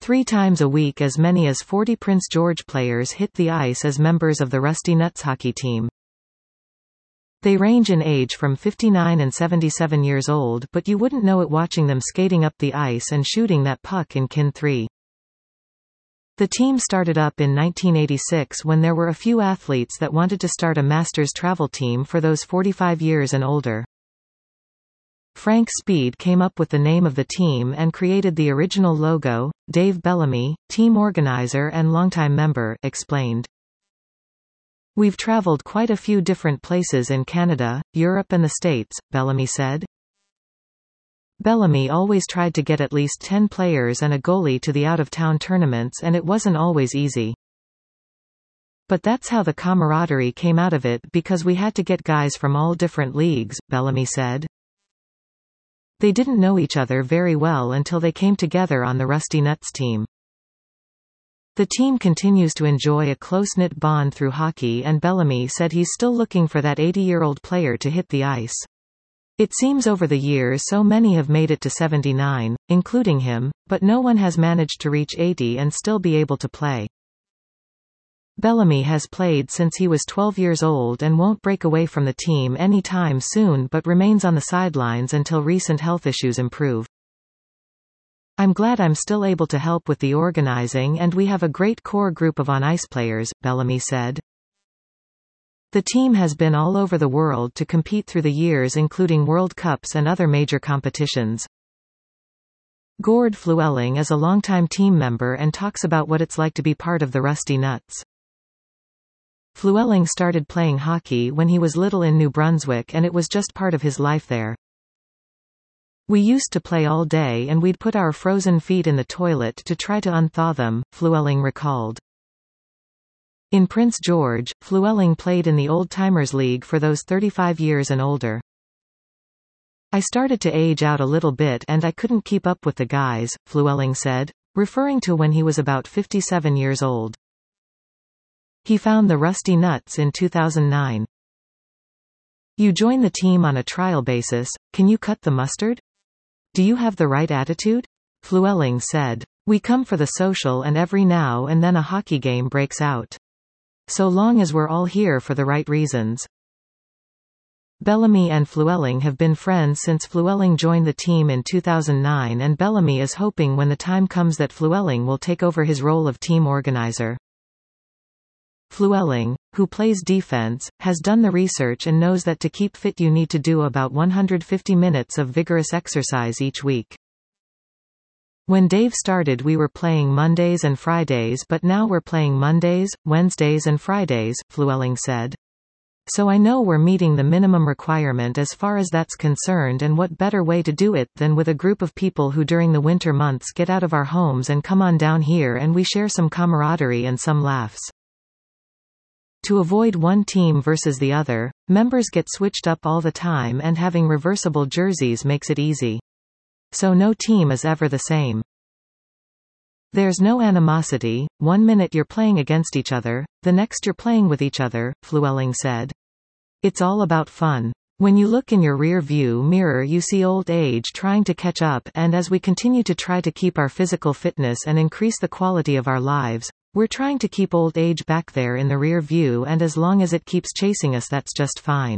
3 times a week as many as 40 Prince George players hit the ice as members of the Rusty Nuts hockey team. They range in age from 59 and 77 years old, but you wouldn't know it watching them skating up the ice and shooting that puck in Kin 3. The team started up in 1986 when there were a few athletes that wanted to start a Masters travel team for those 45 years and older. Frank Speed came up with the name of the team and created the original logo. Dave Bellamy, team organizer and longtime member, explained. We've traveled quite a few different places in Canada, Europe and the States, Bellamy said. Bellamy always tried to get at least 10 players and a goalie to the out-of-town tournaments, and it wasn't always easy. But that's how the camaraderie came out of it, because we had to get guys from all different leagues, Bellamy said. They didn't know each other very well until they came together on the Rusty Nuts team. The team continues to enjoy a close-knit bond through hockey, and Bellamy said he's still looking for that 80-year-old player to hit the ice. It seems over the years so many have made it to 79, including him, but no one has managed to reach 80 and still be able to play. Bellamy has played since he was 12 years old and won't break away from the team any time soon, but remains on the sidelines until recent health issues improve. I'm glad I'm still able to help with the organizing, and we have a great core group of on-ice players, Bellamy said. The team has been all over the world to compete through the years, including World Cups and other major competitions. Gord Fluelling is a longtime team member and talks about what it's like to be part of the Rusty Nuts. Fluelling started playing hockey when he was little in New Brunswick, and it was just part of his life there. We used to play all day and we'd put our frozen feet in the toilet to try to unthaw them, Fluelling recalled. In Prince George, Fluelling played in the Old Timers League for those 35 years and older. I started to age out a little bit and I couldn't keep up with the guys, Fluelling said, referring to when he was about 57 years old. He found the Rusty Nuts in 2009. You join the team on a trial basis, can you cut the mustard? Do you have the right attitude? Fluelling said. We come for the social, and every now and then a hockey game breaks out. So long as we're all here for the right reasons. Bellamy and Fluelling have been friends since Fluelling joined the team in 2009, and Bellamy is hoping when the time comes that Fluelling will take over his role of team organizer. Fluelling, who plays defense, has done the research and knows that to keep fit you need to do about 150 minutes of vigorous exercise each week. When Dave started we were playing Mondays and Fridays, but now we're playing Mondays, Wednesdays and Fridays, Fluelling said. So I know we're meeting the minimum requirement as far as that's concerned, and what better way to do it than with a group of people who during the winter months get out of our homes and come on down here and we share some camaraderie and some laughs. To avoid one team versus the other, members get switched up all the time, and having reversible jerseys makes it easy. So no team is ever the same. There's no animosity, 1 minute you're playing against each other, the next you're playing with each other, Fluelling said. It's all about fun. When you look in your rear view mirror you see old age trying to catch up, and as we continue to try to keep our physical fitness and increase the quality of our lives, we're trying to keep old age back there in the rear view, and as long as it keeps chasing us that's just fine.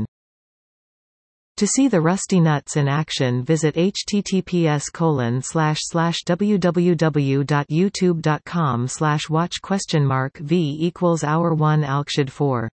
To see the Rusty Nuts in action visit https://www.youtube.com/watch?v=our1 alkshid 4